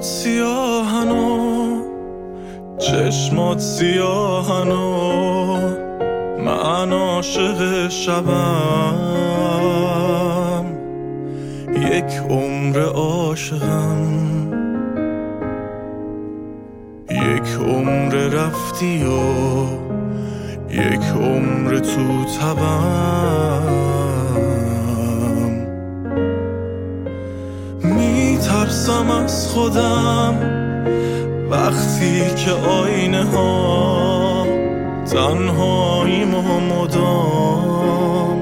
سیاهن و چشمات سیاهن و من عاشق شبم، یک عمر عاشقم، یک عمر رفتی و یک عمر تو تبم. میترسم از خودم وقتی که آینه ها تنهاییم و مدام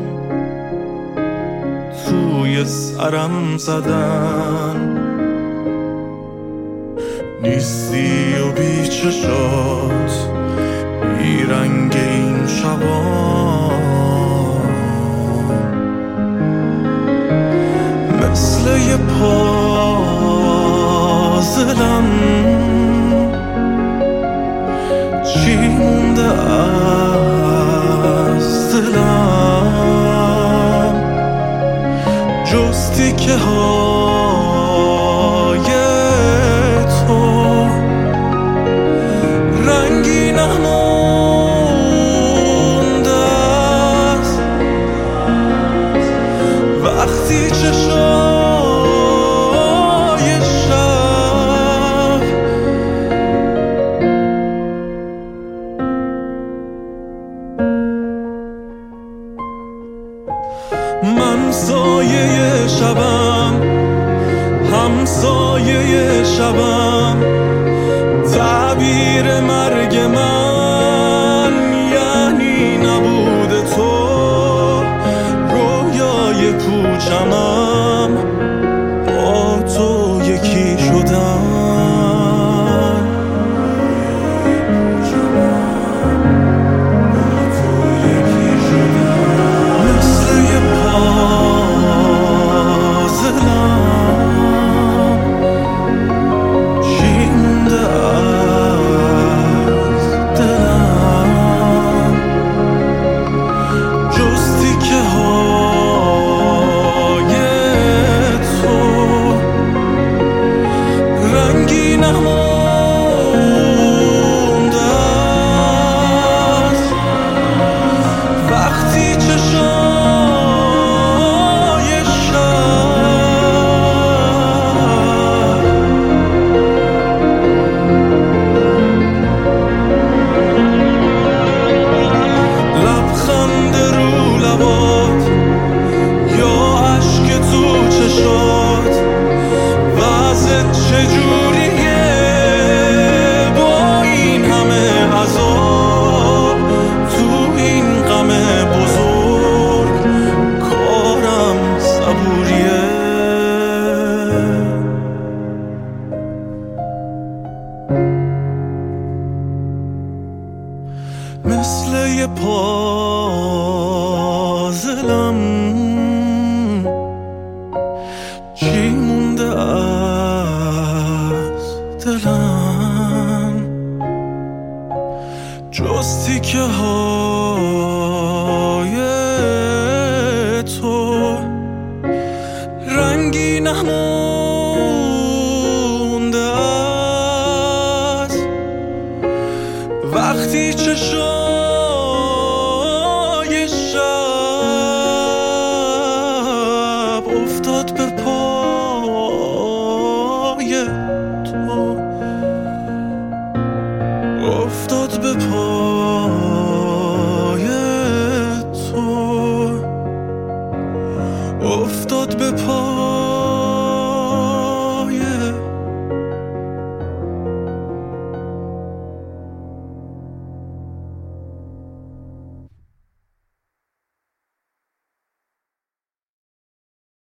توی سرم زدن. نیستی و بی چشات، بی رنگ این شبام، مثل یه پازلم چی مونده از دلم جز تیکه های تو. رنگی نمونده است وقتی چشای شب من سایه شبم، همسایه شبم، تعبیر مرگ من یعنی نبود تو. رویای پوچمم با تو یکی شدم. مثل یه پازلم چی مونده از دلم جز تیکه های تو. رنگی نمونده است وقتی چشای شب لبخند رو لبات یا اشک تو چشات، وضعت چجوریه با این همه عذاب تو این غم بزرگ؟ کارم صبوریه. مثل یه پازلم چی مونده از دلم جز تیکه های تو. رنگی نمونده است وقتی چشای شب افتاد به پای تو، افتاد به پای تو، افتاد به پای